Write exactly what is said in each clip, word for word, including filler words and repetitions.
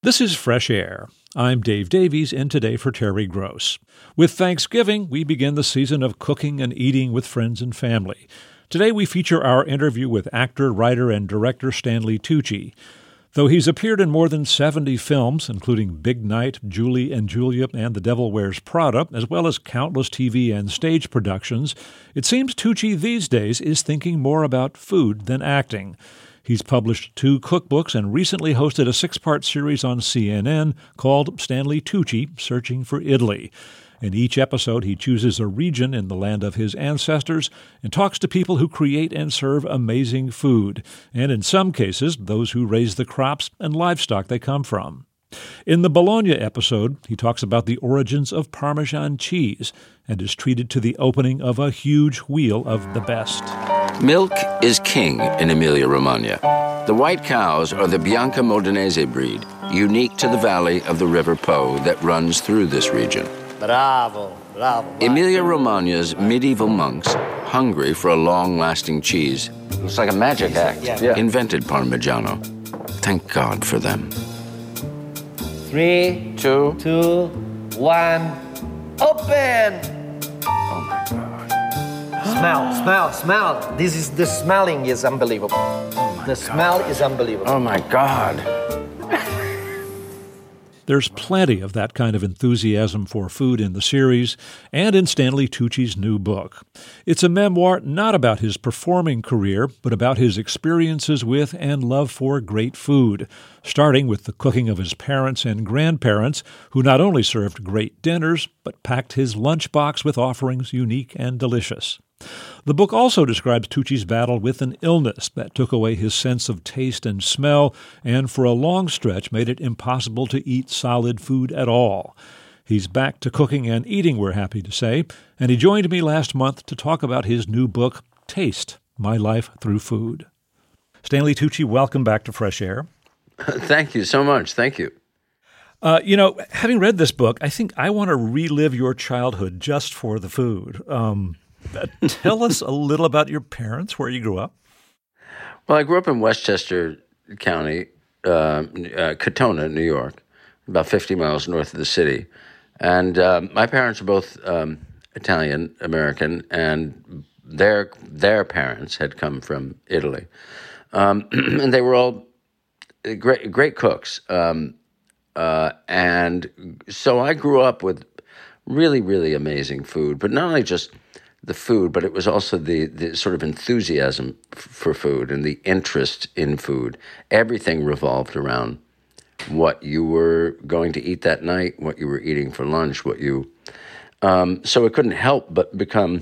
This is Fresh Air. I'm Dave Davies, in today for Terry Gross. With Thanksgiving, we begin the season of cooking and eating with friends and family. Today we feature our interview with actor, writer, and director Stanley Tucci. Though he's appeared in more than seventy films, including Big Night, Julie and Julia, and The Devil Wears Prada, as well as countless T V and stage productions, it seems Tucci these days is thinking more about food than acting. He's published two cookbooks and recently hosted a six-part series on C N N called Stanley Tucci, Searching for Italy. In each episode, he chooses a region in the land of his ancestors and talks to people who create and serve amazing food, and in some cases, those who raise the crops and livestock they come from. In the Bologna episode, he talks about the origins of Parmesan cheese and is treated to the opening of a huge wheel of the best. Milk is king in Emilia-Romagna. The white cows are the Bianca Modenese breed, unique to the valley of the River Po that runs through this region. Bravo, bravo. Emilia-Romagna's medieval monks, hungry for a long-lasting cheese, It's like a magic act. yeah. Yeah. invented Parmigiano. Thank God for them. Three, Two. two, one, open! Oh my God. Smell, smell, smell. This is, the smelling is unbelievable. Oh the smell is unbelievable. Oh my God. There's plenty of that kind of enthusiasm for food in the series and in Stanley Tucci's new book. It's a memoir not about his performing career, but about his experiences with and love for great food, starting with the cooking of his parents and grandparents, who not only served great dinners, but packed his lunchbox with offerings unique and delicious. The book also describes Tucci's battle with an illness that took away his sense of taste and smell and for a long stretch made it impossible to eat solid food at all. He's back to cooking and eating, we're happy to say, and he joined me last month to talk about his new book, Taste, My Life Through Food. Stanley Tucci, welcome back to Fresh Air. Thank you so much. Thank you. Uh, you know, having read this book, I think I want to relive your childhood just for the food. Um Tell us a little about your parents, where you grew up. Well, I grew up in Westchester County, uh, uh, Katona, New York, about fifty miles north of the city. And um, my parents are both um, Italian American, and their their parents had come from Italy, um, and they were all great great cooks. Um, uh, and so I grew up with really really amazing food, but not only just the food, but it was also the, the sort of enthusiasm f- for food and the interest in food. Everything revolved around what you were going to eat that night, what you were eating for lunch, what you... Um, so it couldn't help but become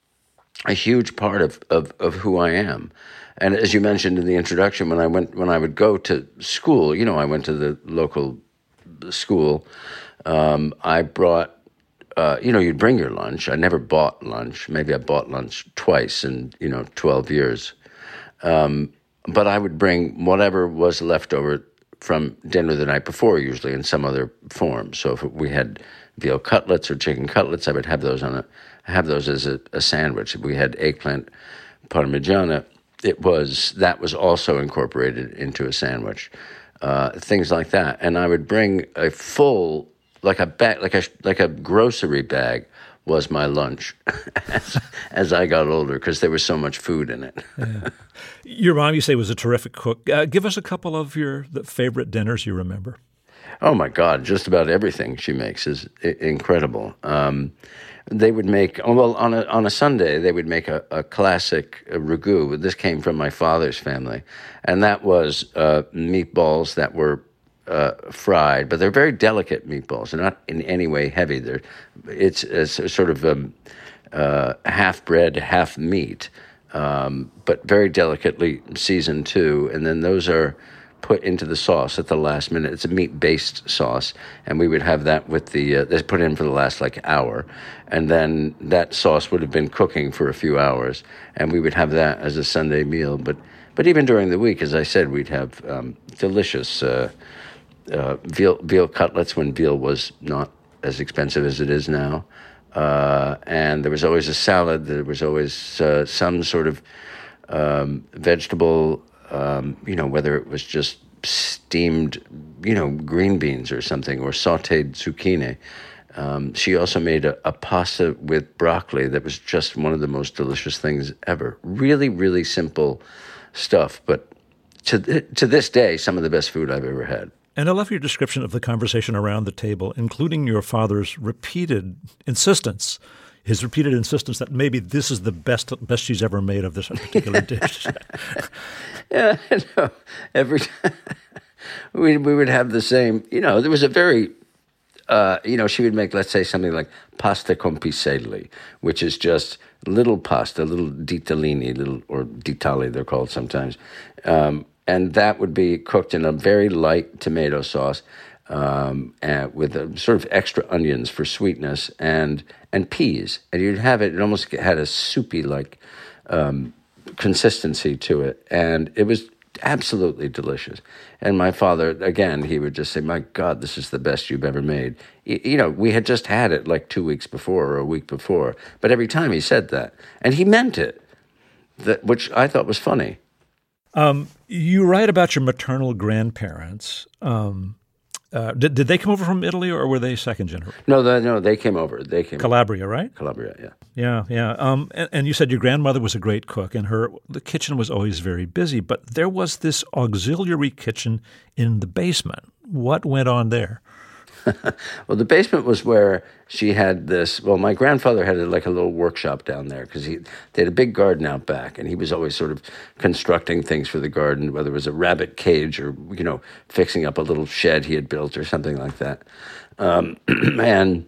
a huge part of, of, of who I am. And as you mentioned in the introduction, when I went, when I would go to school, you know, I went to the local school, um, I brought Uh, you know, you'd bring your lunch. I never bought lunch. Maybe I bought lunch twice in, you know, twelve years. Um, but I would bring whatever was left over from dinner the night before, usually in some other form. So if we had veal cutlets or chicken cutlets, I would have those on a, have those as a, a sandwich. If we had eggplant parmigiana, it was, that was also incorporated into a sandwich. Uh, things like that. And I would bring a full Like a bag, like a like a grocery bag was my lunch as, as I got older, because there was so much food in it. Yeah. Your mom, you say, was a terrific cook. Uh, give us a couple of your the favorite dinners you remember. Oh my God, just about everything she makes is I- incredible. Um, they would make oh, well on a on a Sunday they would make a, a classic uh, ragu. This came from my father's family, and that was uh, meatballs that were Uh, fried, but they're very delicate meatballs. They're not in any way heavy. They're, it's, it's a sort of um, uh, half bread, half meat, um, but very delicately seasoned too. And then those are put into the sauce at the last minute. It's a meat-based sauce, and we would have that with the, uh, they put in for the last like hour, and then that sauce would have been cooking for a few hours, and we would have that as a Sunday meal. But but even during the week, as I said, we'd have um, delicious uh, Uh, veal veal cutlets when veal was not as expensive as it is now, uh, and there was always a salad. There was always uh, some sort of um, vegetable, um, you know, whether it was just steamed, you know, green beans or something, or sautéed zucchini. Um, she also made a, a pasta with broccoli that was just one of the most delicious things ever. Really, really simple stuff, but to th- to this day, some of the best food I've ever had. And I love your description of the conversation around the table, including your father's repeated insistence, his repeated insistence that maybe this is the best best she's ever made of this particular dish. Yeah, I know. Every time we we would have the same. You know, there was a very, uh, you know, she would make, let's say, something like pasta con piselli, which is just little pasta, little ditalini, little or ditali they're called sometimes. Um, And that would be cooked in a very light tomato sauce um, and with a sort of extra onions for sweetness and and peas. And you'd have it, it almost had a soupy like um, consistency to it. And it was absolutely delicious. And my father, again, he would just say, my God, this is the best you've ever made. You, you know, we had just had it like two weeks before or a week before. But every time he said that. And he meant it, that, which I thought was funny. Um, you write about your maternal grandparents. Um, uh, did, did they come over from Italy, or were they second generation? No, the, no, they came over. They came Calabria, over. right? Calabria, yeah. Yeah, yeah. Um, and, and you said your grandmother was a great cook, and her the kitchen was always very busy. But there was this auxiliary kitchen in the basement. What went on there? Well, the basement was where she had this. Well, my grandfather had a, like a little workshop down there because he they had a big garden out back, and he was always sort of constructing things for the garden, whether it was a rabbit cage or you know fixing up a little shed he had built or something like that. Um, and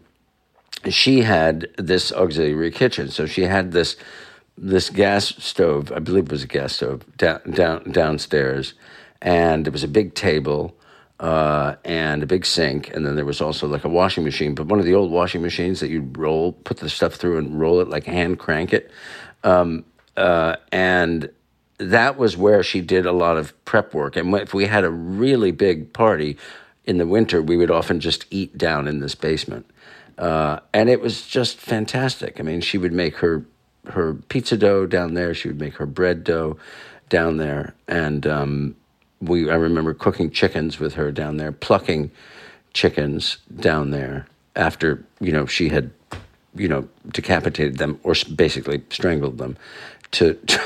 she had this auxiliary kitchen, so she had this this gas stove. I believe it was a gas stove down down downstairs, and there was a big table. Uh, and a big sink, and then there was also like a washing machine, but one of the old washing machines that you'd roll, put the stuff through and roll it, like hand crank it. Um, uh, and that was where she did a lot of prep work. And if we had a really big party in the winter, we would often just eat down in this basement. Uh, and it was just fantastic. I mean, she would make her, her pizza dough down there. She would make her bread dough down there. And, um, We, I remember cooking chickens with her down there, plucking chickens down there after, you know, she had, you know, decapitated them or basically strangled them. To,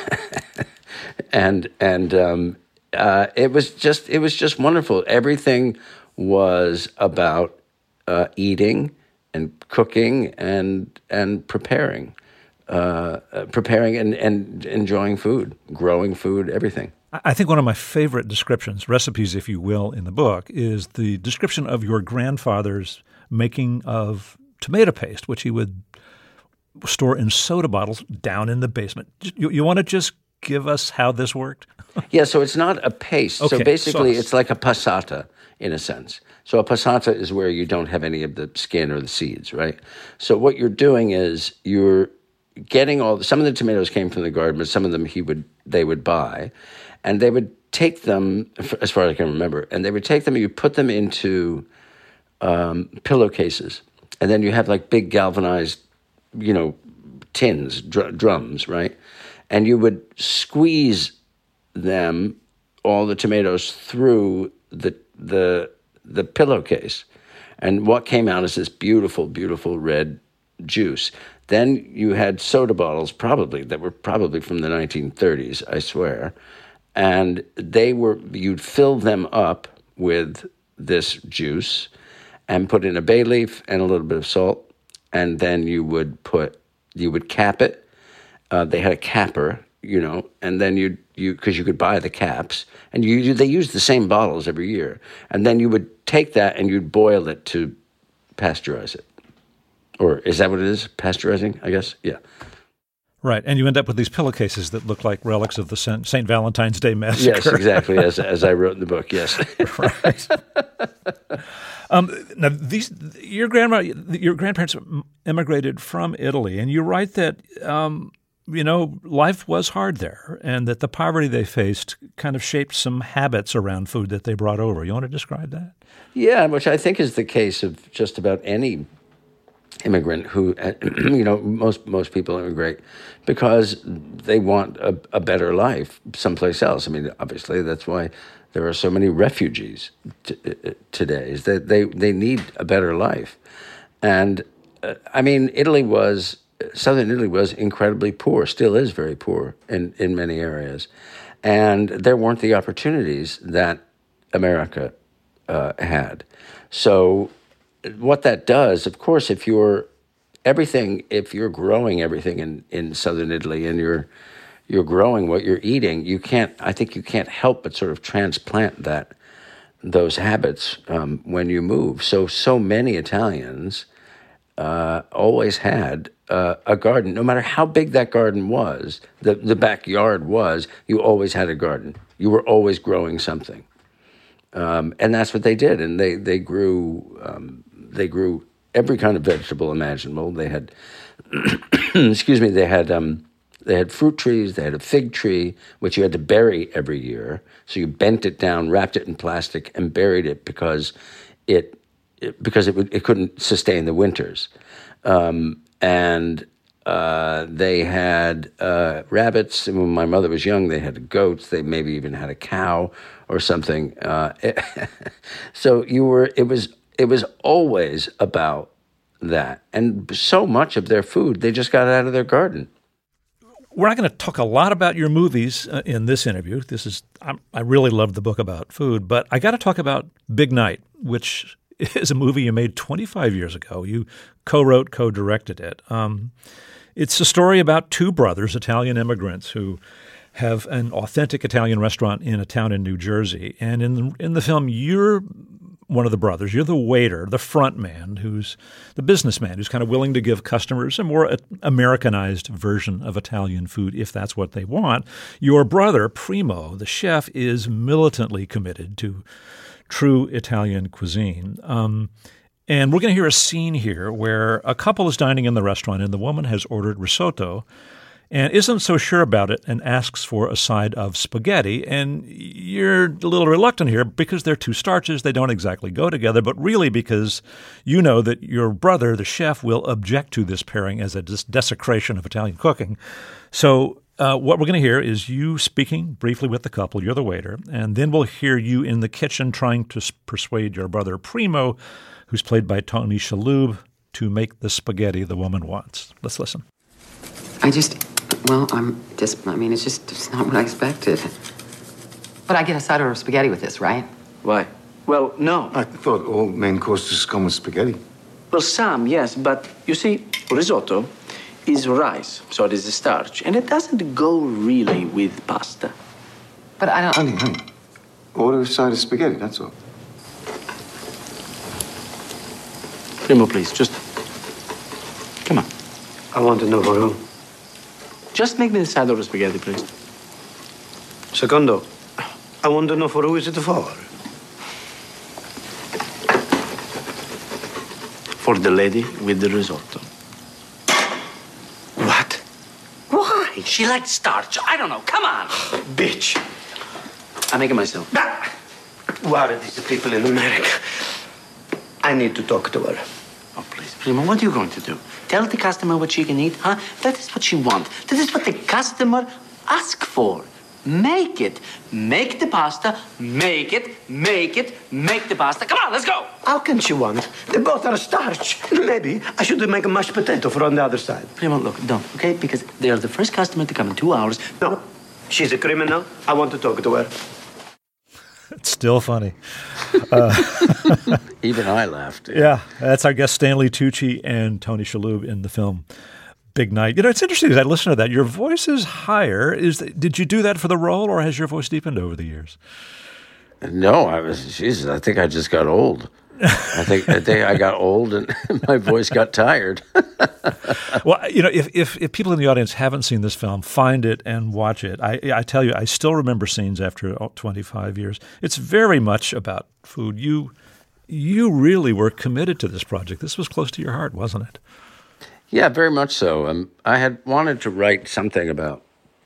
and and um, uh, it was just it was just wonderful. Everything was about uh, eating and cooking and and preparing, uh, preparing and, and enjoying food, growing food, everything. I think one of my favorite descriptions, recipes, if you will, in the book is the description of your grandfather's making of tomato paste, which he would store in soda bottles down in the basement. You, you want to just give us how this worked? Yeah, so it's not a paste. Okay, so basically sauce. It's like a passata in a sense. So a passata is where you don't have any of the skin or the seeds, right? So what you're doing is you're getting all – some of the tomatoes came from the garden, but some of them he would they would buy. And they would take them, as far as I can remember, and they would take them and you put them into um, pillowcases. And then you have like big galvanized, you know, tins, dr- drums, right? And you would squeeze them, all the tomatoes, through the the the pillowcase. And what came out is this beautiful, beautiful red juice. Then you had soda bottles, probably, that were probably from the nineteen thirties, I swear. And they were, you'd fill them up with this juice and put in a bay leaf and a little bit of salt. And then you would put, you would cap it. Uh, they had a capper, you know, and then you'd, you, cause you could buy the caps and you, they used the same bottles every year. And then you would take that and you'd boil it to pasteurize it. Or is that what it is? Pasteurizing, I guess? Yeah. Right, and you end up with these pillowcases that look like relics of the Saint Valentine's Day Massacre. Yes, exactly, as as I wrote in the book, yes. Right. um, now, these your grandma, your grandparents immigrated from Italy, and you write that, um, you know, life was hard there, and that the poverty they faced kind of shaped some habits around food that they brought over. You want to describe that? Yeah, which I think is the case of just about any immigrant who, you know, most most people immigrate because they want a, a better life someplace else. I mean, obviously, that's why there are so many refugees t- today that they, they need a better life. And uh, I mean, Italy was, Southern Italy was incredibly poor, still is very poor in, in many areas. And there weren't the opportunities that America uh, had. So what that does, of course, if you're everything, if you're growing everything in, in Southern Italy and you're you're growing what you're eating, you can't, I think you can't help but sort of transplant that, those habits um, when you move. So, so many Italians uh, always had uh, a garden. No matter how big that garden was, the, the backyard was, you always had a garden. You were always growing something. Um, and that's what they did. And they, they grew, um, they grew every kind of vegetable imaginable. They had, excuse me, they had, um, They had fruit trees, they had a fig tree, which you had to bury every year. So you bent it down, wrapped it in plastic, and buried it because it, it because it, would, it couldn't sustain the winters. Um, and uh, they had uh, rabbits. And when my mother was young, they had goats. They maybe even had a cow or something. Uh, so you were. It was. It was always about that. And so much of their food, they just got out of their garden. We're not going to talk a lot about your movies uh, in this interview. This is I'm, I really love the book about food, but I got to talk about Big Night, which is a movie you made twenty-five years ago. You co-wrote, co-directed it. Um, it's a story about two brothers, Italian immigrants, who have an authentic Italian restaurant in a town in New Jersey. And in the, in the film, you're one of the brothers. You're the waiter, the front man, who's the businessman, who's kind of willing to give customers a more Americanized version of Italian food if that's what they want. Your brother, Primo, the chef, is militantly committed to true Italian cuisine. Um, and we're going to hear a scene here where a couple is dining in the restaurant and the woman has ordered risotto and isn't so sure about it and asks for a side of spaghetti. And you're a little reluctant here because they're two starches. They don't exactly go together, but really because you know that your brother, the chef, will object to this pairing as a des- desecration of Italian cooking. So uh, what we're going to hear is you speaking briefly with the couple. You're the waiter. And then we'll hear you in the kitchen trying to s- persuade your brother Primo, who's played by Tony Shalhoub, to make the spaghetti the woman wants. Let's listen. I just... Well, I'm just, I mean, it's just it's not what I expected. But I get a side order of spaghetti with this, right? Why? Well, no. I thought all main courses come with spaghetti. Well, some, yes, but you see, risotto is rice, so it is a starch, and it doesn't go really with pasta. But I don't... Honey, honey, order a side of spaghetti, that's all. Primo, please, just... Come on. I want to know for who. Just make me the side of the spaghetti, please. Secondo, I want to know for who is it for? For the lady with the risotto. What? Why? She likes starch. I don't know. Come on. Bitch. I make it myself. Ah. Who are these people in America? I need to talk to her. Oh, please, Primo, what are you going to do? Tell the customer what she can eat, huh? That is what she wants. That is what the customer asks for. Make it. Make the pasta. Make it. Make it. Make the pasta. Come on, let's go. How can she want? They both are starch. Maybe I should make a mashed potato for on the other side. Primo, look, don't, okay? Because they are the first customer to come in two hours. No, she's a criminal. I want to talk to her. It's still funny. Uh, Even I laughed. Yeah, that's our guest Stanley Tucci and Tony Shalhoub in the film Big Night. You know, it's interesting as I listen to that. Your voice is higher. Is did you do that for the role, or has your voice deepened over the years? No, I was. Jesus, I think I just got old. I think I think I got old and my voice got tired. Well, you know, if, if if people in the audience haven't seen this film, find it and watch it. I I tell you, I still remember scenes after twenty-five years. It's very much about food. You you really were committed to this project. This was close to your heart, wasn't it? Yeah, very much so. Um, I had wanted to write something about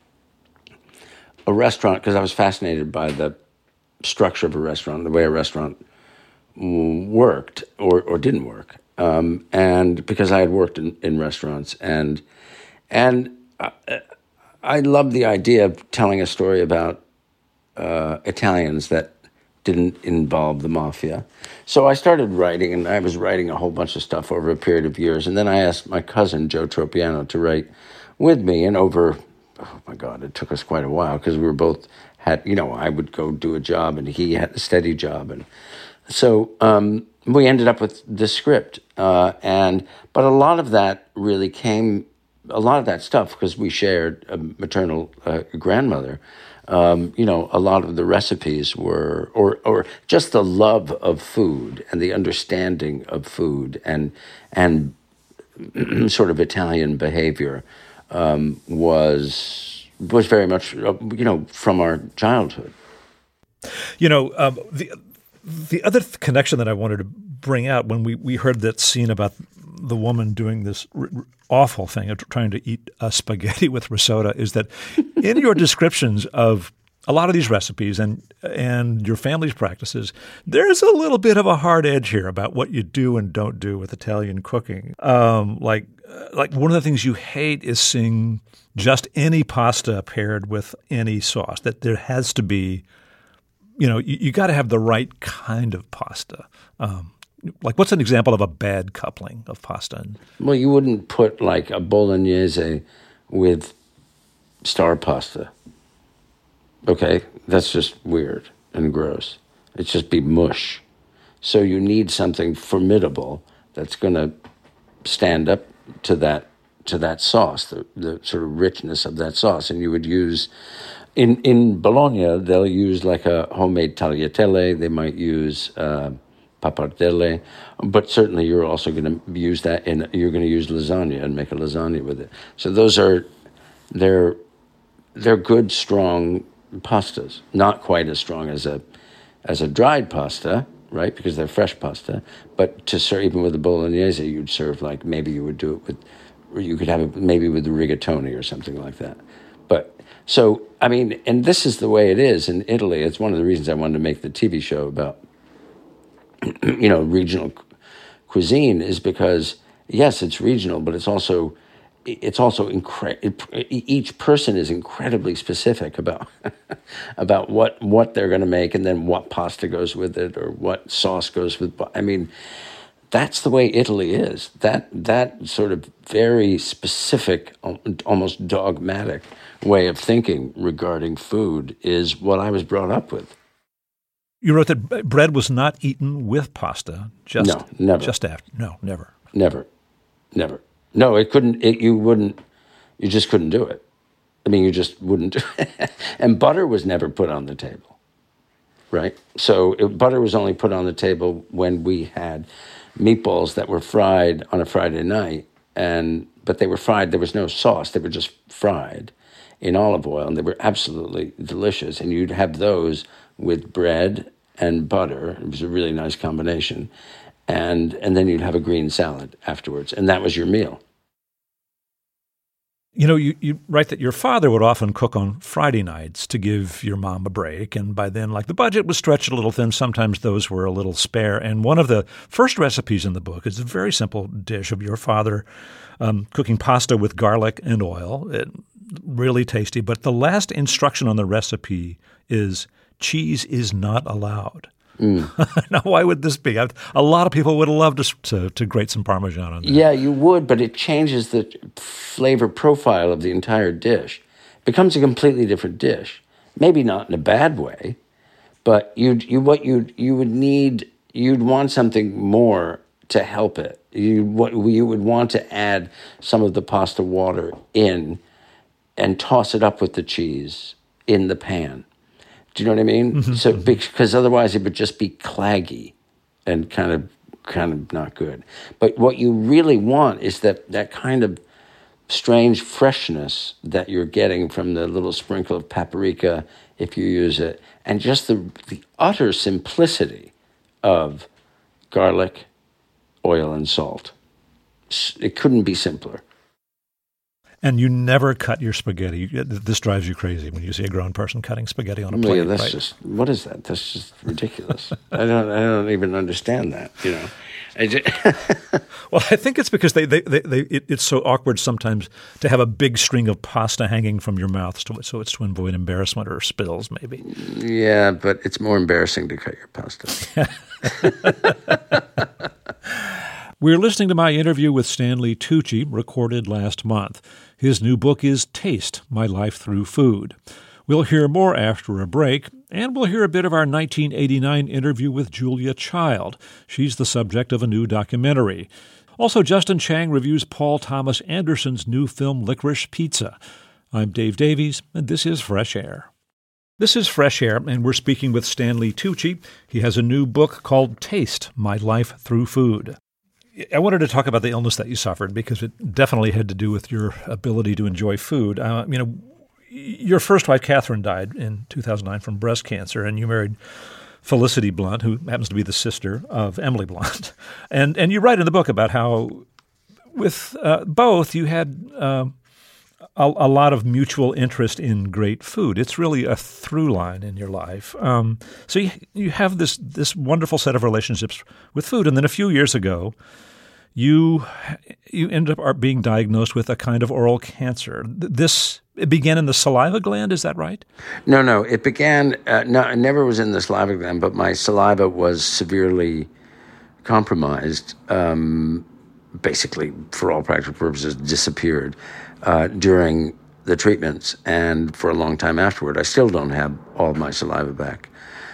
a restaurant because I was fascinated by the structure of a restaurant, the way a restaurant worked or, or didn't work. Um, and because I had worked in, in restaurants and and I, I loved the idea of telling a story about uh, Italians that didn't involve the mafia. So I started writing, and I was writing a whole bunch of stuff over a period of years. And then I asked my cousin, Joe Tropiano, to write with me. And over, oh my God, it took us quite a while because we were both had, you know, I would go do a job and he had a steady job. And so um, we ended up with this script. Uh, and but a lot of that really came, a lot of that stuff, because we shared a maternal uh, grandmother. Um, you know, a lot of the recipes were, or or just the love of food and the understanding of food and and sort of Italian behavior um, was was very much, you know, from our childhood. You know, um, the the other th- connection that I wanted to bring out when we, we heard that scene about the woman doing this r- r- awful thing of trying to eat uh, spaghetti with risotto is that in your descriptions of a lot of these recipes and and your family's practices, there's a little bit of a hard edge here about what you do and don't do with Italian cooking. Um, like uh, like one of the things you hate is seeing just any pasta paired with any sauce. That there has to be, you know, you, you got to have the right kind of pasta. Um, Like, what's an example of a bad coupling of pasta? Well, you wouldn't put like a bolognese with star pasta. Okay, that's just weird and gross. It'd just be mush. So you need something formidable that's going to stand up to that to that sauce, the, the sort of richness of that sauce. And you would use, in, in Bologna, they'll use like a homemade tagliatelle. They might use Uh, pappardelle, but certainly you're also going to use that in, you're going to use lasagna and make a lasagna with it. So those are, they're, they're good, strong pastas, not quite as strong as a, as a dried pasta, right? Because they're fresh pasta, but to serve, even with the bolognese, you'd serve like, maybe you would do it with, or you could have it maybe with the rigatoni or something like that. But so, I mean, and this is the way it is in Italy. It's one of the reasons I wanted to make the T V show about, you know, regional cuisine, is because yes, it's regional, but it's also it's also incre- each person is incredibly specific about about what what they're going to make, and then what pasta goes with it, or what sauce goes with. I mean, that's the way Italy is. That that sort of very specific, almost dogmatic way of thinking regarding food is what I was brought up with. You wrote that bread was not eaten with pasta. Just, no, never. Just after. No, never. Never. Never. No, it couldn't, it, you wouldn't, you just couldn't do it. I mean, you just wouldn't do it. And butter was never put on the table, right? So it, butter was only put on the table when we had meatballs that were fried on a Friday night, and but they were fried, there was no sauce, they were just fried in olive oil, and they were absolutely delicious. And you'd have those with bread and butter. It was a really nice combination. And and then you'd have a green salad afterwards. And that was your meal. You know, you, you write that your father would often cook on Friday nights to give your mom a break. And by then, like, the budget was stretched a little thin. Sometimes those were a little spare. And one of the first recipes in the book is a very simple dish of your father um, cooking pasta with garlic and oil. It, really tasty. But the last instruction on the recipe is cheese is not allowed. Mm. Now, why would this be? A lot of people would love to, to to grate some Parmesan on that. Yeah, you would, but it changes the flavor profile of the entire dish. It becomes a completely different dish. Maybe not in a bad way, but you you what you you would need, you'd want something more to help it. You what you would want to add some of the pasta water in and toss it up with the cheese in the pan. Do you know what I mean? Mm-hmm. So because otherwise it would just be claggy and kind of kind of not good. But what you really want is that that kind of strange freshness that you're getting from the little sprinkle of paprika, if you use it, and just the the utter simplicity of garlic, oil, and salt. It couldn't be simpler. And you never cut your spaghetti. This drives you crazy when you see a grown person cutting spaghetti on a plate. Yeah, that's right? just, what is that? That's just ridiculous. I don't I don't even understand that, you know. I just Well, I think it's because they, they, they, they it, it's so awkward sometimes to have a big string of pasta hanging from your mouth, so, so it's to avoid embarrassment or spills, maybe. Yeah, but it's more embarrassing to cut your pasta. We're listening to my interview with Stanley Tucci, recorded last month. His new book is Taste, My Life Through Food. We'll hear more after a break, and we'll hear a bit of our nineteen eighty-nine interview with Julia Child. She's the subject of a new documentary. Also, Justin Chang reviews Paul Thomas Anderson's new film Licorice Pizza. I'm Dave Davies, and this is Fresh Air. This is Fresh Air, and we're speaking with Stanley Tucci. He has a new book called Taste, My Life Through Food. I wanted to talk about the illness that you suffered because it definitely had to do with your ability to enjoy food. Uh, you know, your first wife, Catherine, died in two thousand nine from breast cancer, and you married Felicity Blunt, who happens to be the sister of Emily Blunt. And and you write in the book about how with uh, both you had uh, a, a lot of mutual interest in great food. It's really a through line in your life. Um, so you, you have this this wonderful set of relationships with food. And then a few years ago, you you ended up being diagnosed with a kind of oral cancer. This it began in the saliva gland, is that right? No, no. It began, uh, no, it never was in the saliva gland, but my saliva was severely compromised, um, basically, for all practical purposes, disappeared uh, during the treatments. And for a long time afterward, I still don't have all of my saliva back.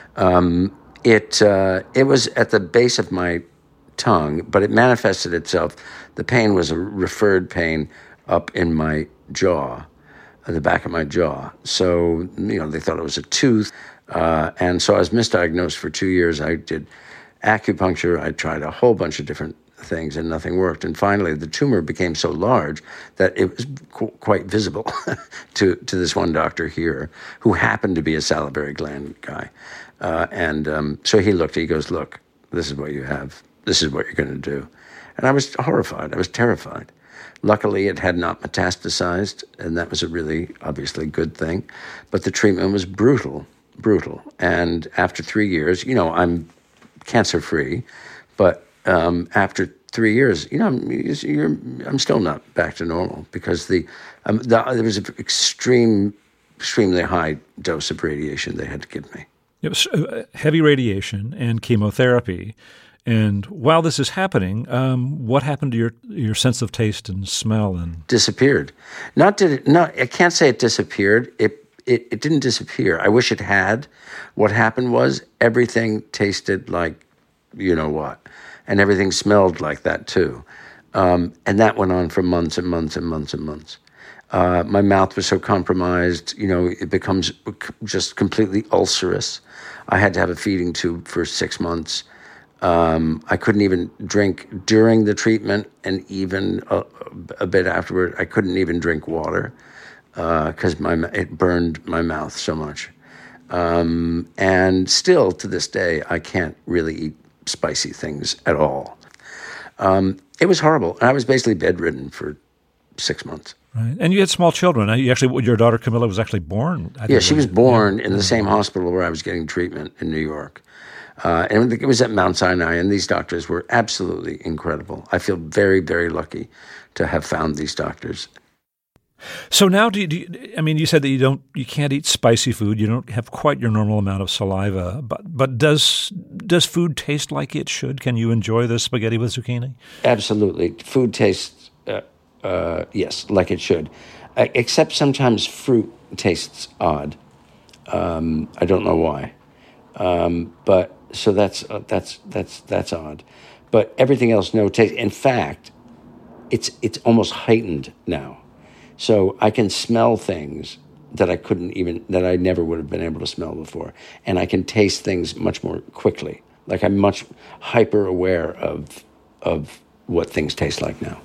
Um, it uh, it was at the base of my tongue, but it manifested itself. The pain was a referred pain up in my jaw, at the back of my jaw. So, you know, they thought it was a tooth. Uh, and so I was misdiagnosed for two years. I did acupuncture. I tried a whole bunch of different things and nothing worked. And finally, the tumor became so large that it was qu- quite visible to, to this one doctor here who happened to be a salivary gland guy. Uh, and um, so he looked, he goes, look, this is what you have. This is what you're going to do. And I was horrified. I was terrified. Luckily, it had not metastasized, and that was a really, obviously, good thing. But the treatment was brutal, brutal. And after three years, you know, I'm cancer-free, but um, after three years, you know, I'm, you're, I'm still not back to normal because the, um, the there was an extreme, extremely high dose of radiation they had to give me. It was heavy radiation and chemotherapy. And while this is happening, um, what happened to your your sense of taste and smell? And disappeared. Not did it. No, I can't say it disappeared. It, it it didn't disappear. I wish it had. What happened was everything tasted like, you know what, and everything smelled like that too, um, and that went on for months and months and months and months. Uh, my mouth was so compromised. You know, it becomes just completely ulcerous. I had to have a feeding tube for six months. Um, I couldn't even drink during the treatment, and even a, a bit afterward, I couldn't even drink water because uh, my it burned my mouth so much. Um, and still, to this day, I can't really eat spicy things at all. Um, it was horrible. I was basically bedridden for six months. Right, and you had small children. You actually, your daughter Camilla was actually born. I yeah, she was born yeah. in the same hospital where I was getting treatment in New York. Uh, and it was at Mount Sinai, and these doctors were absolutely incredible. I feel very, very lucky to have found these doctors. So now, do you, do you, I mean, you said that you don't, you can't eat spicy food. You don't have quite your normal amount of saliva. But but does does food taste like it should? Can you enjoy the spaghetti with zucchini? Absolutely, food tastes uh, uh, yes, like it should. Uh, except sometimes fruit tastes odd. Um, I don't know why, um, but. So that's uh, that's that's that's odd, but everything else no taste. In fact, it's it's almost heightened now, so I can smell things that I couldn't even that I never would have been able to smell before, and I can taste things much more quickly. Like I'm much hyper aware of of what things taste like now.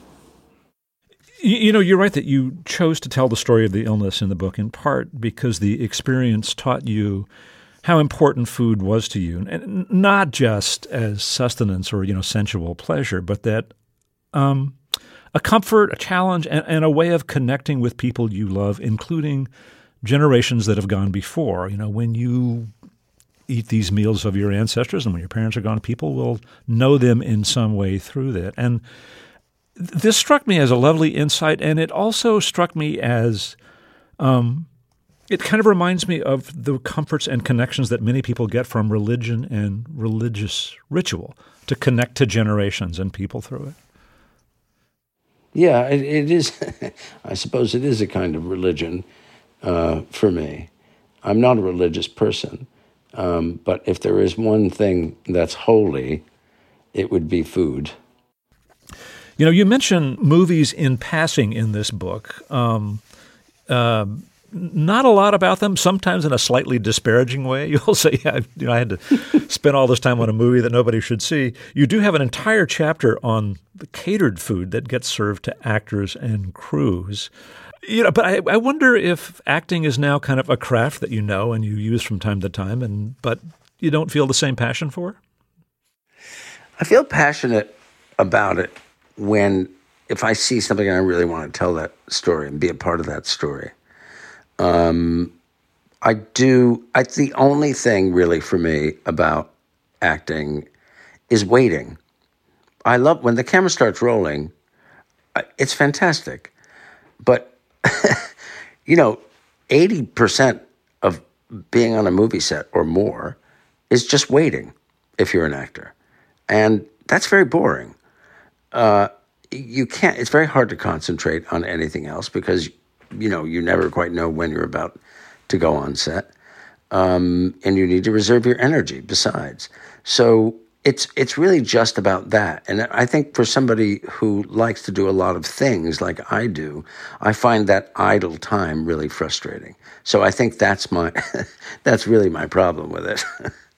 You, you know, you're right that you chose to tell the story of the illness in the book in part because the experience taught you how important food was to you, and not just as sustenance or, you know, sensual pleasure, but that um, a comfort, a challenge, and, and a way of connecting with people you love, including generations that have gone before. You know, when you eat these meals of your ancestors and when your parents are gone, people will know them in some way through that. And this struck me as a lovely insight, and it also struck me as um, it kind of reminds me of the comforts and connections that many people get from religion and religious ritual to connect to generations and people through it. Yeah, it, it is. I suppose it is a kind of religion uh, for me. I'm not a religious person, um, but if there is one thing that's holy, it would be food. You know, you mention movies in passing in this book. Um, uh, not a lot about them, sometimes in a slightly disparaging way. You'll say, yeah, you know, I had to spend all this time on a movie that nobody should see. You do have an entire chapter on the catered food that gets served to actors and crews. You know, but I, I wonder if acting is now kind of a craft that you know and you use from time to time, and but you don't feel the same passion for? I feel passionate about it when, if I see something and I really want to tell that story and be a part of that story. Um, I do, I, the only thing really for me about acting is waiting. I love, when the camera starts rolling, it's fantastic. But, you know, eighty percent of being on a movie set or more is just waiting if you're an actor. And that's very boring. Uh, you can't, it's very hard to concentrate on anything else because, you know, you never quite know when you're about to go on set. Um, and you need to reserve your energy besides. So it's it's really just about that. And I think for somebody who likes to do a lot of things like I do, I find that idle time really frustrating. So I think that's my that's really my problem with it.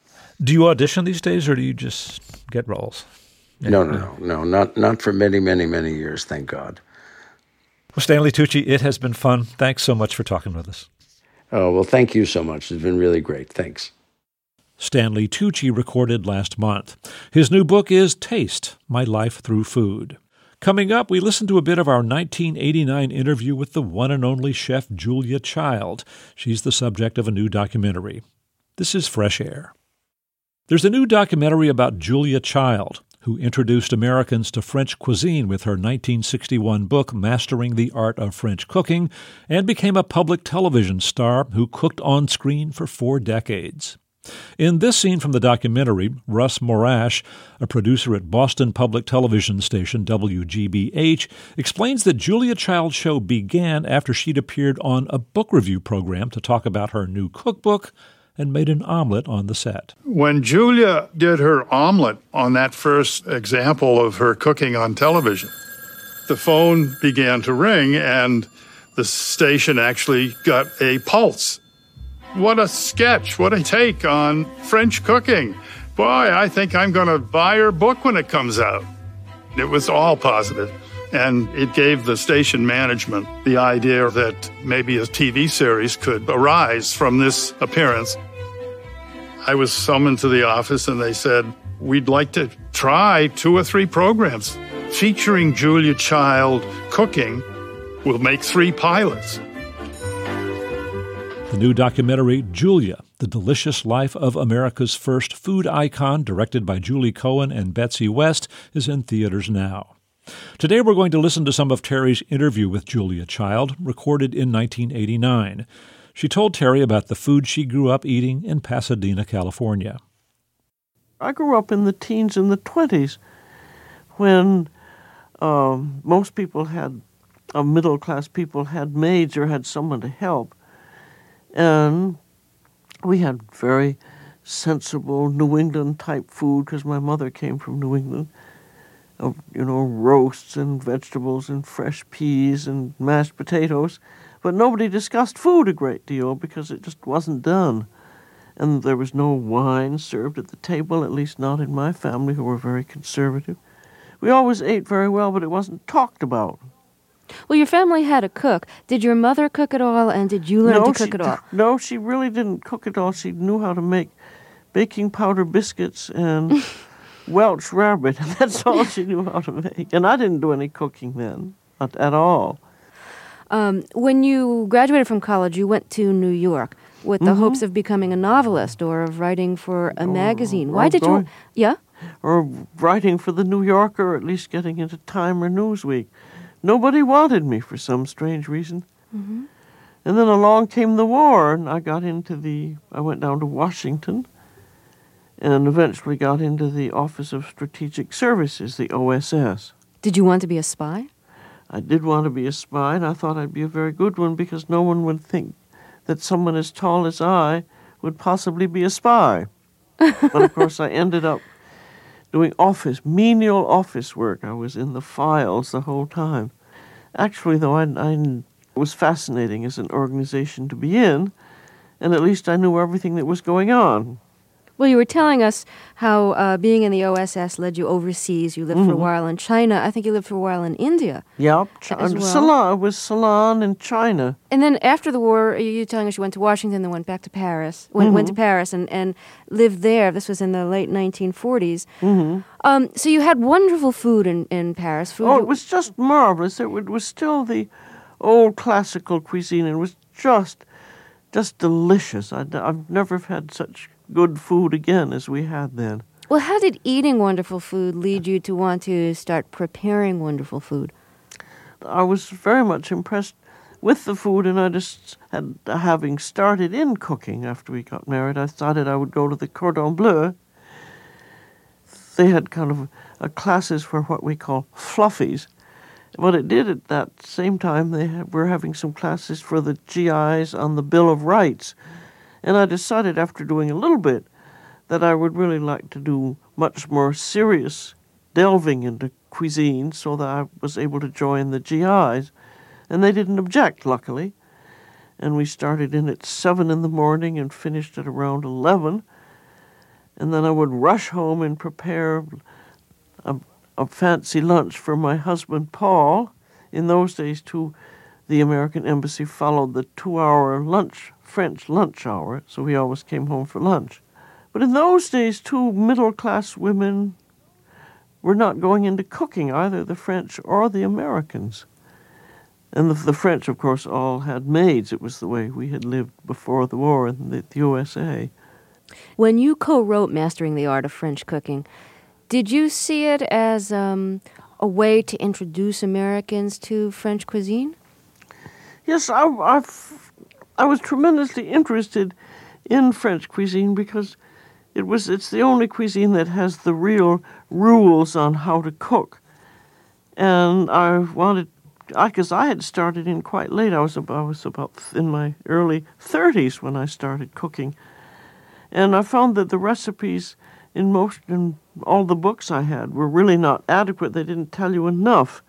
Do you audition these days or do you just get roles? Yeah, no, no, no, no, not not for many, many, many years, thank God. Well, Stanley Tucci, it has been fun. Thanks so much for talking with us. Oh, well, thank you so much. It's been really great. Thanks. Stanley Tucci recorded last month. His new book is Taste, My Life Through Food. Coming up, we listen to a bit of our nineteen eighty-nine interview with the one and only chef Julia Child. She's the subject of a new documentary. This is Fresh Air. There's a new documentary about Julia Child, who introduced Americans to French cuisine with her nineteen sixty-one book, Mastering the Art of French Cooking, and became a public television star who cooked on screen for four decades. In this scene from the documentary, Russ Morash, a producer at Boston Public Television station W G B H, explains that Julia Child's show began after she'd appeared on a book review program to talk about her new cookbook and made an omelet on the set. When Julia did her omelet on that first example of her cooking on television, the phone began to ring and the station actually got a pulse. What a sketch, what a take on French cooking. Boy, I think I'm going to buy her book when it comes out. It was all positive, and it gave the station management the idea that maybe a T V series could arise from this appearance. I was summoned to the office and they said, we'd like to try two or three programs featuring Julia Child cooking. We'll make three pilots. The new documentary, Julia, The Delicious Life of America's First Food Icon, directed by Julie Cohen and Betsy West, is in theaters now. Today we're going to listen to some of Terry's interview with Julia Child, recorded in nineteen eighty-nine. She told Terry about the food she grew up eating in Pasadena, California. I grew up in the teens and the twenties when um, most people had, uh, middle-class people had maids or had someone to help. And we had very sensible New England-type food because my mother came from New England. Uh, you know, roasts and vegetables and fresh peas and mashed potatoes. But nobody discussed food a great deal because it just wasn't done. And there was no wine served at the table, at least not in my family, who were very conservative. We always ate very well, but it wasn't talked about. Well, your family had a cook. Did your mother cook at all, and did you learn no, to cook she, at all? No, she really didn't cook at all. She knew how to make baking powder biscuits and Welsh rarebit, and that's all she knew how to make. And I didn't do any cooking then, not at all. Um, when you graduated from college, you went to New York with the Mhm. hopes of becoming a novelist or of writing for a magazine. Why or did you... going- Yeah? Or writing for the New Yorker, or at least getting into Time or Newsweek. Nobody wanted me for some strange reason. Mm-hmm. And then along came the war, and I got into the... I went down to Washington and eventually got into the Office of Strategic Services, the O S S. Did you want to be a spy? I did want to be a spy, and I thought I'd be a very good one because no one would think that someone as tall as I would possibly be a spy. But of course I ended up doing office, menial office work. I was in the files the whole time. Actually, though, I, I it was fascinating as an organization to be in, and at least I knew everything that was going on. Well, you were telling us how uh, being in the O S S led you overseas. You lived for a Mhm. while in China. I think you lived for a while in India. Yep, Ch- as well. Ceylon, it was Ceylon in China. And then after the war, you were telling us you went to Washington, then went back to Paris. Went, went to Mhm. Paris and, and lived there. This was in the late nineteen forties. Mm-hmm. Um, so you had wonderful food in, in Paris. Food Oh, you- it was just marvelous. It, it was still the old classical cuisine. It was just, just delicious. I, I've never had such good food again as we had then. Well, how did eating wonderful food lead you to want to start preparing wonderful food? I was very much impressed with the food, and I just had, having started in cooking after we got married, I decided I would go to the Cordon Bleu. They had kind of a classes for what we call fluffies. What it did at that same time, they ha- were having some classes for the G Is on the Bill of Rights. And I decided after doing a little bit that I would really like to do much more serious delving into cuisine so that I was able to join the G Is. And they didn't object, luckily. And we started in at seven in the morning and finished at around eleven. And then I would rush home and prepare a, a fancy lunch for my husband, Paul. In those days, too, the American Embassy followed the two-hour lunch, French lunch hour, so he always came home for lunch. But in those days, too, middle-class women were not going into cooking, either the French or the Americans. And the, the French, of course, all had maids. It was the way we had lived before the war in the, the U S A. When you co-wrote Mastering the Art of French Cooking, did you see it as um, a way to introduce Americans to French cuisine? Yes, I, I've, I was tremendously interested in French cuisine because it was it's the only cuisine that has the real rules on how to cook. And I wanted, because I, I had started in quite late. I was about, I was about in my early thirties when I started cooking. And I found that the recipes in most, in all the books I had were really not adequate. They didn't tell you enough.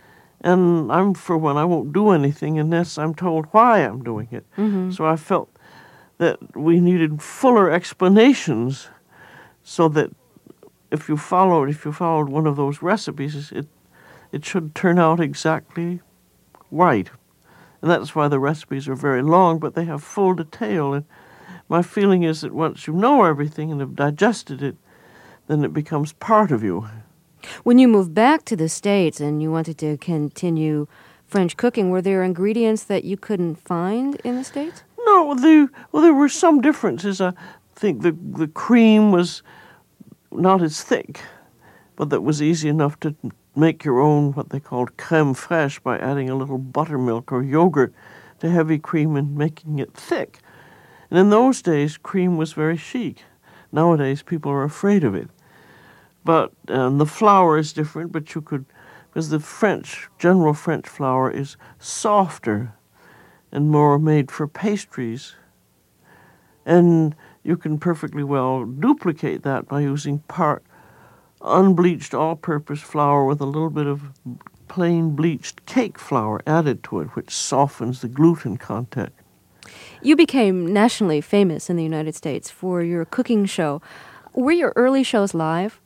And I'm, for one, I won't do anything unless I'm told why I'm doing it. Mm-hmm. So I felt that we needed fuller explanations so that if you followed, if you followed one of those recipes, it, it should turn out exactly right. And that's why the recipes are very long, but they have full detail. And my feeling is that once you know everything and have digested it, then it becomes part of you. When you moved back to the States and you wanted to continue French cooking, were there ingredients that you couldn't find in the States? No, the, well, there were some differences. I think the, the cream was not as thick, but that was easy enough to make your own, what they called crème fraîche, by adding a little buttermilk or yogurt to heavy cream and making it thick. And in those days, cream was very chic. Nowadays, people are afraid of it. But um, the flour is different, but you could, because the French, general French flour is softer and more made for pastries. And you can perfectly well duplicate that by using part unbleached all-purpose flour with a little bit of plain bleached cake flour added to it, which softens the gluten content. You became nationally famous in the United States for your cooking show. Were your early shows live?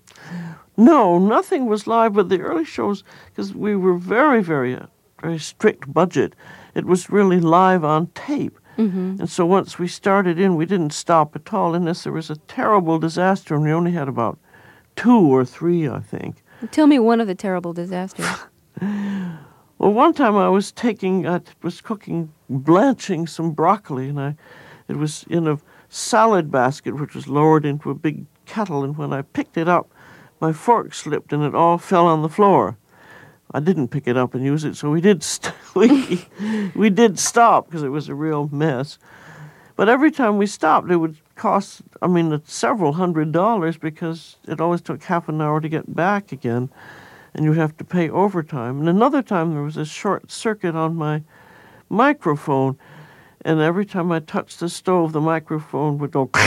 No, nothing was live, but the early shows, because we were very, very, very strict budget, it was really live on tape. Mm-hmm. And so once we started in, we didn't stop at all unless there was a terrible disaster and we only had about two or three, I think. Tell me one of the terrible disasters. Well, one time I was taking, I was cooking, blanching some broccoli, and I, it was in a salad basket which was lowered into a big kettle, and when I picked it up, my fork slipped and it all fell on the floor. I didn't pick it up and use it, so we did st- we, we did stop because it was a real mess. But every time we stopped, it would cost, I mean, several hundred dollars because it always took half an hour to get back again, and you'd have to pay overtime. And another time there was a short circuit on my microphone, and every time I touched the stove, the microphone would go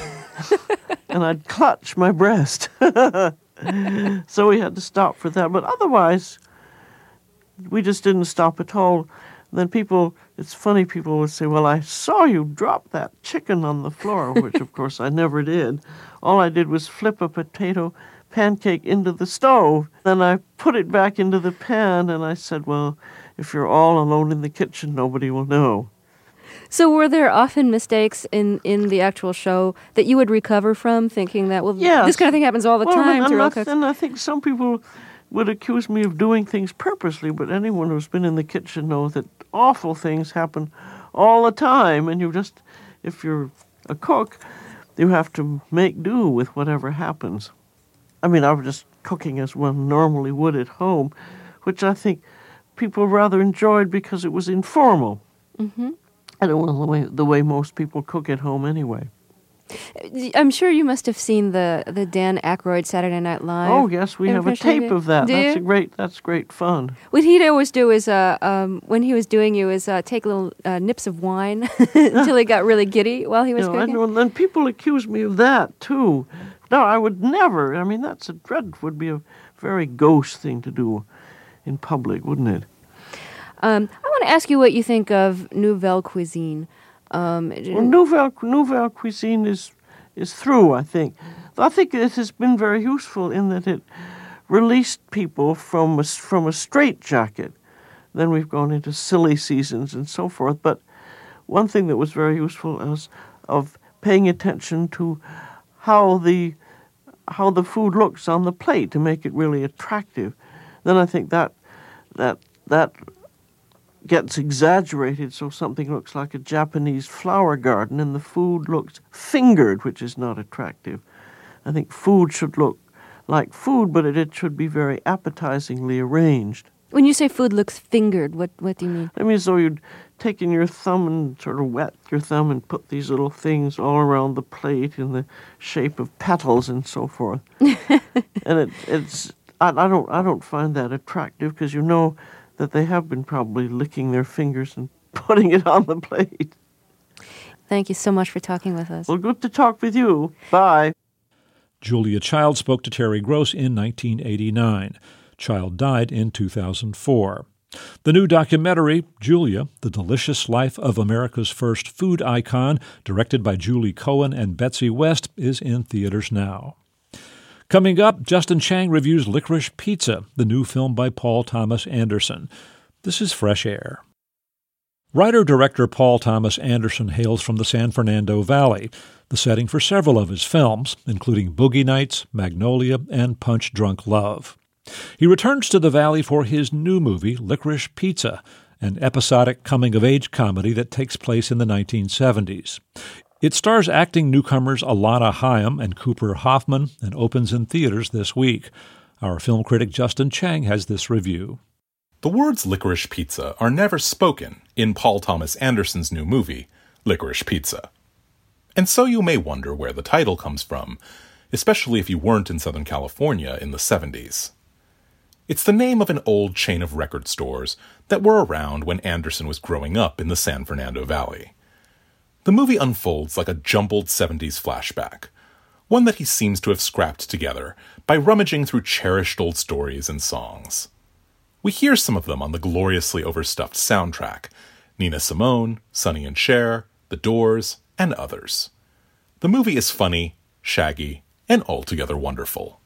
and I'd clutch my breast. So we had to stop for that. But otherwise, we just didn't stop at all. And then people, it's funny, people would say, well, I saw you drop that chicken on the floor, which, of course, I never did. All I did was flip a potato pancake into the stove. Then I put it back into the pan, and I said, well, if you're all alone in the kitchen, nobody will know. So were there often mistakes in, in the actual show that you would recover from, thinking that, well, yes. this kind of thing happens all the well, time and, to real and, cooks? and I think some people would accuse me of doing things purposely, but anyone who's been in the kitchen knows that awful things happen all the time, and you just, if you're a cook, you have to make do with whatever happens. I mean, I was just cooking as one normally would at home, which I think people rather enjoyed because it was informal. Mm-hmm. I don't know the way, the way most people cook at home anyway. I'm sure you must have seen the, the Dan Aykroyd Saturday Night Live. Oh, yes, we have a tape of that. Do That's you? a great, that's great fun. What he'd always do is, uh, um, when he was doing you, is uh, take little uh, nips of wine until he got really giddy while he was you know, cooking. And then people accuse me of that, too. No, I would never. I mean, that's a dread, would be a very gauche thing to do in public, wouldn't it? Um, I want to ask you what you think of Nouvelle Cuisine. Um, well, Nouvelle, Nouvelle Cuisine is is through, I think. I think it has been very useful in that it released people from a, from a straitjacket. Then we've gone into silly seasons and so forth. But one thing that was very useful is of paying attention to how the how the food looks on the plate to make it really attractive. Then I think that that that gets exaggerated so something looks like a Japanese flower garden and the food looks fingered, which is not attractive. I think food should look like food, but it, it should be very appetizingly arranged. When you say food looks fingered, what, what do you mean? I mean, so you'd taken your thumb and sort of wet your thumb and put these little things all around the plate in the shape of petals and so forth. And it, it's I, I don't I don't find that attractive because you know that they have been probably licking their fingers and putting it on the plate. Thank you so much for talking with us. Well, good to talk with you. Bye. Julia Child spoke to Terry Gross in nineteen eighty-nine. Child died in two thousand four. The new documentary, Julia, The Delicious Life of America's First Food Icon, directed by Julie Cohen and Betsy West, is in theaters now. Coming up, Justin Chang reviews Licorice Pizza, the new film by Paul Thomas Anderson. This is Fresh Air. Writer-director Paul Thomas Anderson hails from the San Fernando Valley, the setting for several of his films, including Boogie Nights, Magnolia, and Punch Drunk Love. He returns to the Valley for his new movie, Licorice Pizza, an episodic coming-of-age comedy that takes place in the nineteen seventies. It stars acting newcomers Alana Haim and Cooper Hoffman and opens in theaters this week. Our film critic Justin Chang has this review. The words licorice pizza are never spoken in Paul Thomas Anderson's new movie, Licorice Pizza. And so you may wonder where the title comes from, especially if you weren't in Southern California in the seventies. It's the name of an old chain of record stores that were around when Anderson was growing up in the San Fernando Valley. The movie unfolds like a jumbled seventies flashback, one that he seems to have scrapped together by rummaging through cherished old stories and songs. We hear some of them on the gloriously overstuffed soundtrack, Nina Simone, Sonny and Cher, The Doors, and others. The movie is funny, shaggy, and altogether wonderful.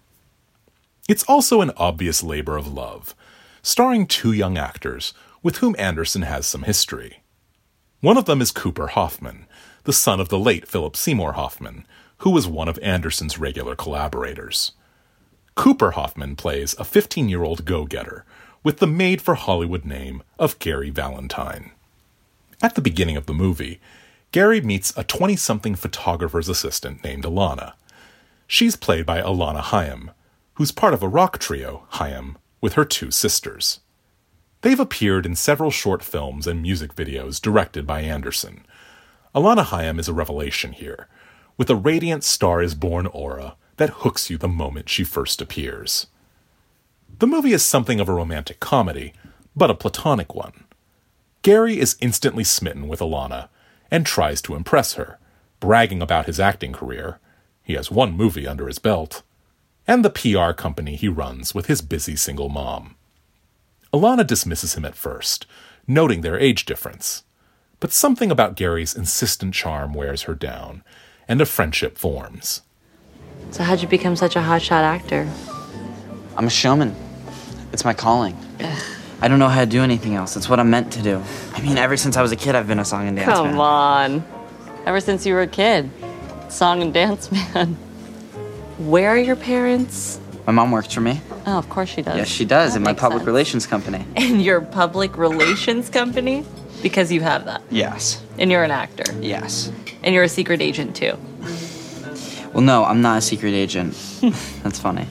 It's also an obvious labor of love, starring two young actors with whom Anderson has some history. One of them is Cooper Hoffman, the son of the late Philip Seymour Hoffman, who was one of Anderson's regular collaborators. Cooper Hoffman plays a fifteen-year-old go-getter with the made-for-Hollywood name of Gary Valentine. At the beginning of the movie, Gary meets a twenty-something photographer's assistant named Alana. She's played by Alana Hayim, who's part of a rock trio, Hayim, with her two sisters. They've appeared in several short films and music videos directed by Anderson. Alana Hayim is a revelation here, with a radiant star-is-born aura that hooks you the moment she first appears. The movie is something of a romantic comedy, but a platonic one. Gary is instantly smitten with Alana and tries to impress her, bragging about his acting career — he has one movie under his belt — and the P R company he runs with his busy single mom. Alana dismisses him at first, noting their age difference, but something about Gary's insistent charm wears her down, and a friendship forms. So how'd you become such a hotshot actor? I'm a showman. It's my calling. Ugh. I don't know how to do anything else. It's what I'm meant to do. I mean, ever since I was a kid, I've been a song and dance Come man. Come on. Ever since you were a kid. Song and dance man. Where are your parents? My mom works for me. Oh, of course she does. Yes, she does, that in my public sense. relations company. In your public relations company? Because you have that. Yes. And you're an actor. Yes. And you're a secret agent, too. Well, no, I'm not a secret agent. That's funny.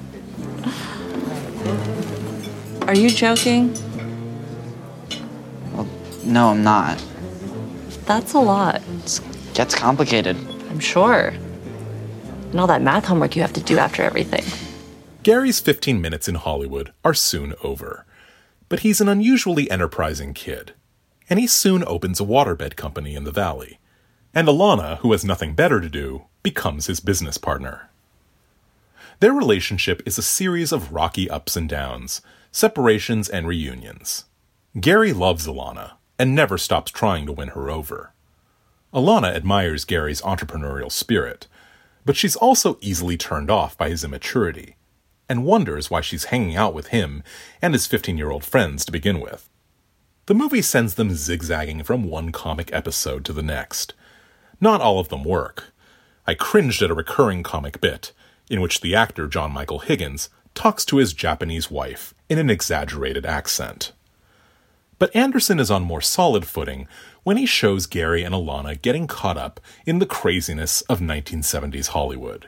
Are you joking? Well, no, I'm not. That's a lot. It gets complicated. I'm sure. And all that math homework you have to do after everything. Gary's fifteen minutes in Hollywood are soon over. But he's an unusually enterprising kid. And he soon opens a waterbed company in the valley. And Alana, who has nothing better to do, becomes his business partner. Their relationship is a series of rocky ups and downs, separations and reunions. Gary loves Alana, and never stops trying to win her over. Alana admires Gary's entrepreneurial spirit, but she's also easily turned off by his immaturity, and wonders why she's hanging out with him and his fifteen-year-old friends to begin with. The movie sends them zigzagging from one comic episode to the next. Not all of them work. I cringed at a recurring comic bit, in which the actor John Michael Higgins talks to his Japanese wife in an exaggerated accent. But Anderson is on more solid footing when he shows Gary and Alana getting caught up in the craziness of nineteen seventies Hollywood.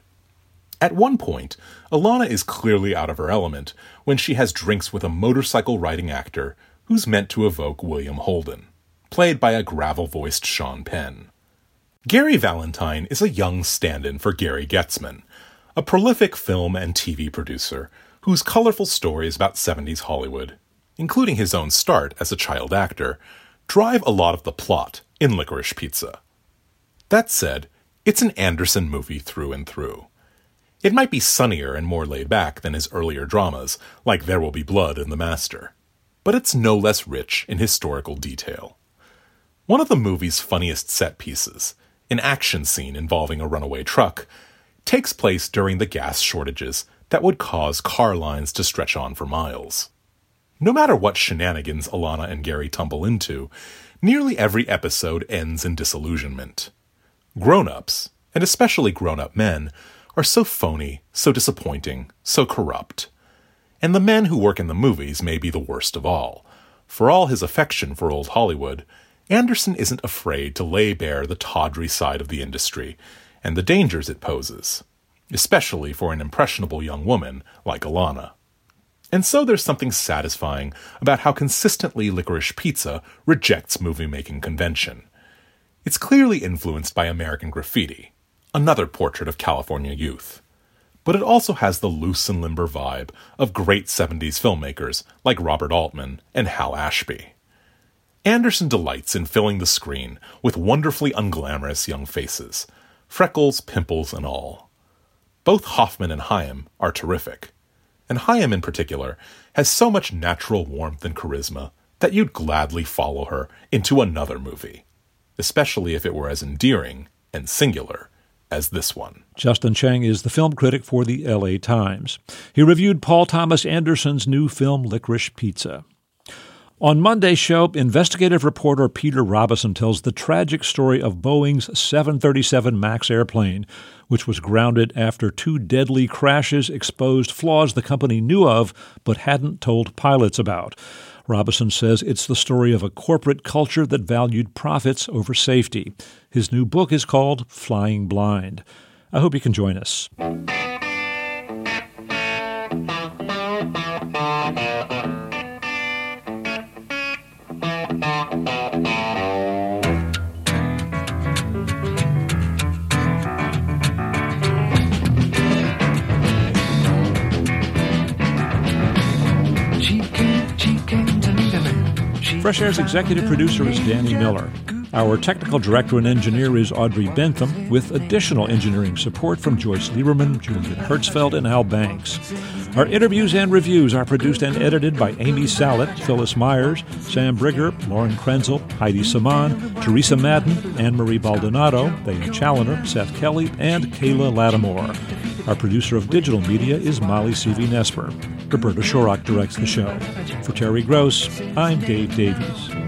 At one point, Alana is clearly out of her element when she has drinks with a motorcycle-riding actor who's meant to evoke William Holden, played by a gravel-voiced Sean Penn. Gary Valentine is a young stand-in for Gary Getzman, a prolific film and T V producer whose colorful stories about seventies Hollywood, including his own start as a child actor, drive a lot of the plot in Licorice Pizza. That said, it's an Anderson movie through and through. It might be sunnier and more laid back than his earlier dramas, like There Will Be Blood and The Master, but it's no less rich in historical detail. One of the movie's funniest set pieces, an action scene involving a runaway truck, takes place during the gas shortages that would cause car lines to stretch on for miles. No matter what shenanigans Alana and Gary tumble into, nearly every episode ends in disillusionment. Grown-ups, and especially grown-up men, are so phony, so disappointing, so corrupt. And the men who work in the movies may be the worst of all. For all his affection for old Hollywood, Anderson isn't afraid to lay bare the tawdry side of the industry and the dangers it poses, especially for an impressionable young woman like Alana. And so there's something satisfying about how consistently Licorice Pizza rejects movie-making convention. It's clearly influenced by American Graffiti, another portrait of California youth. But it also has the loose and limber vibe of great seventies filmmakers like Robert Altman and Hal Ashby. Anderson delights in filling the screen with wonderfully unglamorous young faces, freckles, pimples, and all. Both Hoffman and Hayim are terrific, and Hayim in particular has so much natural warmth and charisma that you'd gladly follow her into another movie, especially if it were as endearing and singular as this one. Justin Chang is the film critic for the L A Times. He reviewed Paul Thomas Anderson's new film Licorice Pizza. On Monday's show, investigative reporter Peter Robison tells the tragic story of Boeing's seven thirty-seven MAX airplane, which was grounded after two deadly crashes exposed flaws the company knew of but hadn't told pilots about. Robison says it's the story of a corporate culture that valued profits over safety. His new book is called Flying Blind. I hope you can join us. Fresh Air's executive producer is Danny Miller. Our technical director and engineer is Audrey Bentham, with additional engineering support from Joyce Lieberman, Julian Hertzfeld, and Al Banks. Our interviews and reviews are produced and edited by Amy Sallet, Phyllis Myers, Sam Brigger, Lauren Krenzel, Heidi Saman, Teresa Madden, Anne-Marie Baldonado, Thea Challoner, Seth Kelly, and Kayla Lattimore. Our producer of digital media is Molly C V Nesper. Roberta Shorrock directs the show. For Terry Gross, I'm Dave Davies.